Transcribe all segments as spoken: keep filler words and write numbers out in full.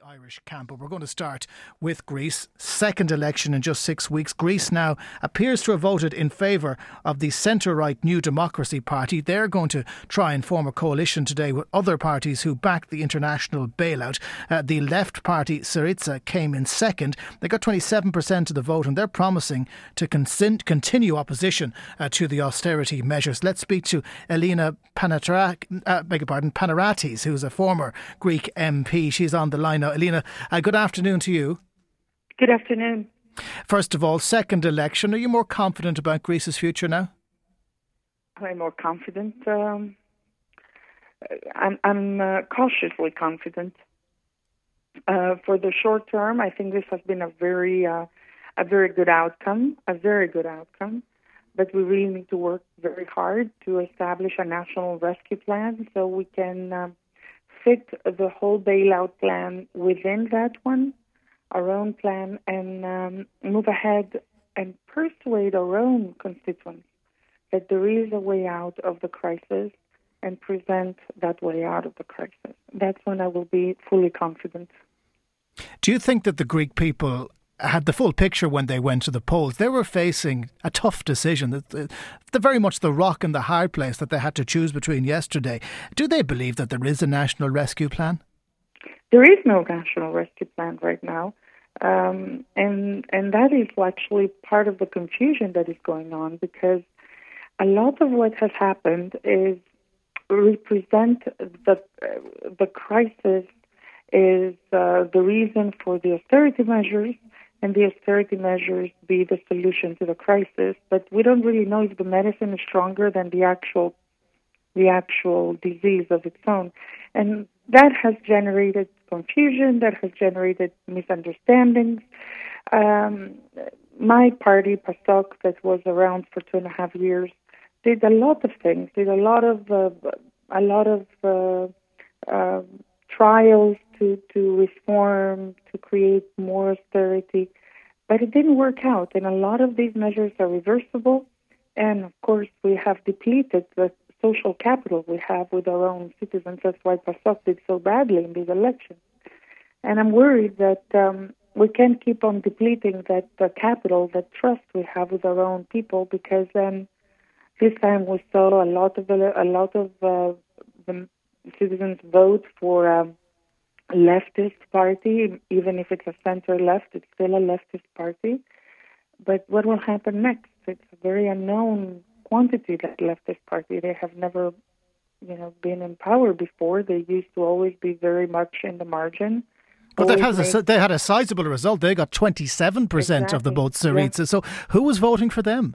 Irish camp. But we're going to start with Greece. Second election in just six weeks. Greece now appears to have voted in favour of the centre-right New Democracy Party. They're going to try and form a coalition today with other parties who back the international bailout. Uh, the left party, Syriza, came in second. They got twenty-seven percent of the vote, and they're promising to con- continue opposition uh, to the austerity measures. Let's speak to Elena Panatra- uh, beg your pardon, Panaratis, who's a former Greek M P. She's on the line now. Elena, uh, good afternoon to you. Good afternoon. First of all, second election. Are you more confident about Greece's future now? I'm more confident. Um, I'm, I'm uh, cautiously confident. Uh, for the short term, I think this has been a very, uh, a very good outcome. A very good outcome. But we really need to work very hard to establish a national rescue plan so we can um, fit the whole bailout plan within that one, our own plan, and um, move ahead and persuade our own constituents that there is a way out of the crisis and present that way out of the crisis. That's when I will be fully confident. Do you think that the Greek people had the full picture when they went to the polls? They were facing a tough decision. They're very much the rock and the hard place that they had to choose between yesterday. Do they believe that there is a national rescue plan? There is no national rescue plan right now. Um, and and that is actually part of the confusion that is going on, because a lot of what has happened is represent the, uh, the crisis is uh, the reason for the austerity measures, and the austerity measures be the solution to the crisis. But we don't really know if the medicine is stronger than the actual the actual disease of its own. And that has generated confusion, that has generated misunderstandings. Um, my party, PASOK, that was around for two and a half years, did a lot of things, did a lot of uh, a lot of uh, uh, trials to, to reform, to create more austerity, but it didn't work out. And a lot of these measures are reversible. And of course, we have depleted the social capital we have with our own citizens. That's why PASOK did so badly in these elections. And I'm worried that um, we can't keep on depleting that uh, capital, that trust we have with our own people, because then this time we saw a lot of a lot of uh, the citizens vote for um, leftist party. Even if it's a center left, it's still a leftist party. But what will happen next? It's a very unknown quantity, that leftist party. They have never, you know, been in power before. They used to always be very much in the margin. But they've had a, they had a sizable result. They got twenty-seven percent exactly. of the vote, Syriza. Yeah. So who was voting for them?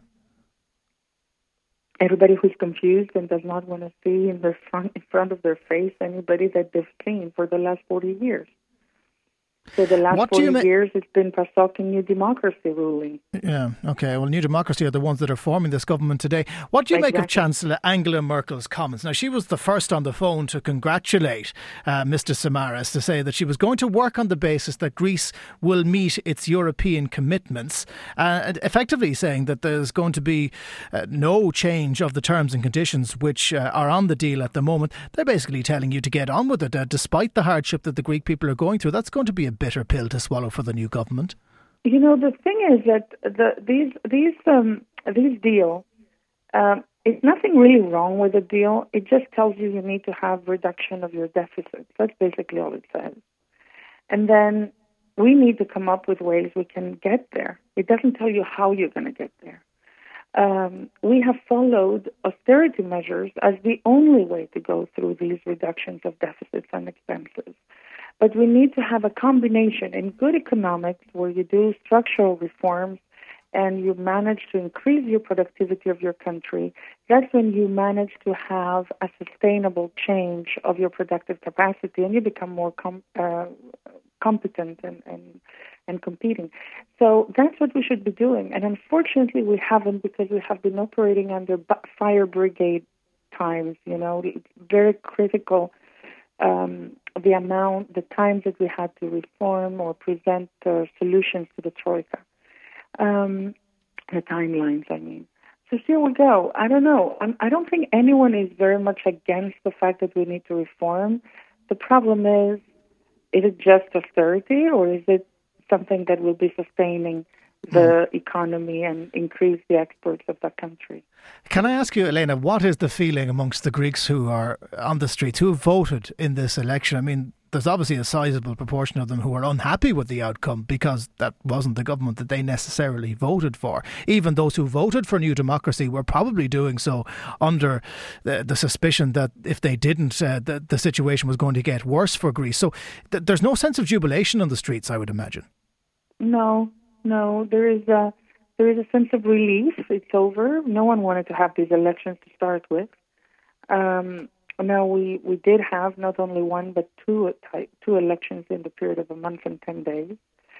Everybody who's confused and does not want to see in their front, in front of their face anybody that they've seen for the last forty years. So the last what forty ma- years, it's been PASOK and New Democracy ruling. Yeah, okay. Well, New Democracy are the ones that are forming this government today. What do you exactly. make of Chancellor Angela Merkel's comments? Now, she was the first on the phone to congratulate uh, Mister Samaras, to say that she was going to work on the basis that Greece will meet its European commitments, uh, and effectively saying that there's going to be uh, no change of the terms and conditions which uh, are on the deal at the moment. They're basically telling you to get on with it, uh, despite the hardship that the Greek people are going through. That's going to be a bitter pill to swallow for the new government. You know, the thing is that the, these these um, these deal, um, it's nothing really wrong with the deal. It just tells you you need to have reduction of your deficit. That's basically all it says. And then we need to come up with ways we can get there. It doesn't tell you how you're going to get there. Um, we have followed austerity measures as the only way to go through these reductions of deficits and expenses. But we need to have a combination in good economics where you do structural reforms and you manage to increase your productivity of your country. That's when you manage to have a sustainable change of your productive capacity and you become more com- uh, competent and, and, and competing. So that's what we should be doing. And unfortunately, we haven't, because we have been operating under fire brigade times, you know, very critical. Um, the amount, the times that we had to reform or present uh, solutions to the Troika. Um, the timelines, I mean. So here we go. I don't know. I'm, I don't think anyone is very much against the fact that we need to reform. The problem is, Is it just austerity, or is it something that will be sustaining the economy and increase the exports of that country? Can I ask you, Elena, what is the feeling amongst the Greeks who are on the streets, who voted in this election? I mean, there's obviously a sizable proportion of them who are unhappy with the outcome because that wasn't the government that they necessarily voted for. Even those who voted for New Democracy were probably doing so under the, the suspicion that if they didn't, uh, the, the situation was going to get worse for Greece. So th- there's no sense of jubilation on the streets, I would imagine. No. No, there is a there is a sense of relief. It's over. No one wanted to have these elections to start with. Um, now we, we did have not only one but two two elections in the period of a month and ten days.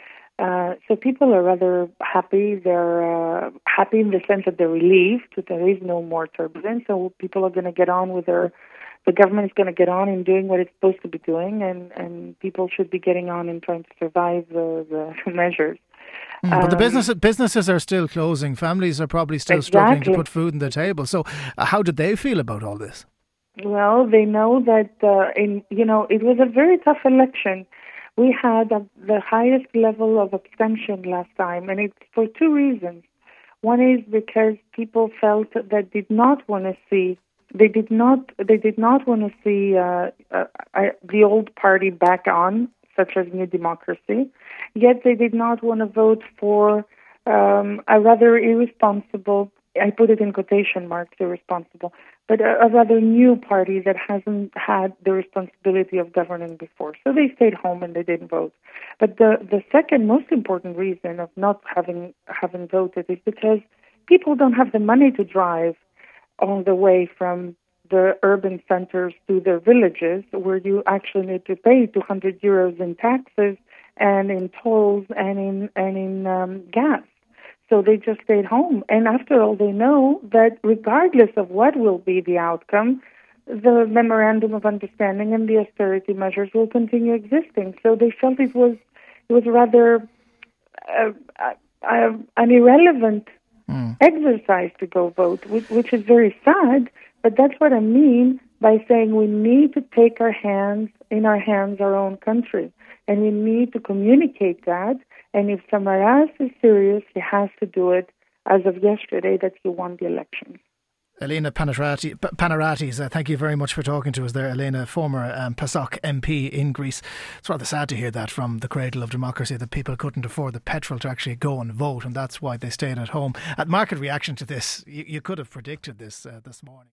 Uh, so people are rather happy. They're uh, happy in the sense that they're relieved that there is no more turbulence. So people are going to get on with their. The government is going to get on in doing what it's supposed to be doing, and, and people should be getting on in trying to survive the, the measures. Mm, but the business, businesses are still closing. Families are probably still exactly. struggling to put food on the table. So uh, how did they feel about all this? Well, they know that, uh, in you know, it was a very tough election. We had a, the highest level of abstention last time, and it's for two reasons. One is because people felt that did not want to see, they did not, they did not want to see uh, uh, uh, the old party back on, such as New Democracy, yet they did not want to vote for um, a rather irresponsible, I put it in quotation marks, irresponsible, but a, a rather new party that hasn't had the responsibility of governing before. So they stayed home and they didn't vote. But the, the second most important reason of not having having voted is because people don't have the money to drive all the way from the urban centers to the villages, where you actually need to pay two hundred euros in taxes and in tolls and in and in um, gas. So they just stayed home. And after all, they know that regardless of what will be the outcome, the memorandum of understanding and the austerity measures will continue existing. So they felt it was it was rather uh, uh, an irrelevant mm. exercise to go vote, which, which is very sad. But that's what I mean by saying we need to take our hands in our hands our own country, and we need to communicate that. And if Samaras is serious, he has to do it as of yesterday that he won the election. Elena Panarati, Panaratis, uh, thank you very much for talking to us there. Elena, former um, PASOK M P in Greece. It's rather sad to hear that from the cradle of democracy, that people couldn't afford the petrol to actually go and vote, and that's why they stayed at home. At Market Reaction to this, you, you could have predicted this uh, this morning.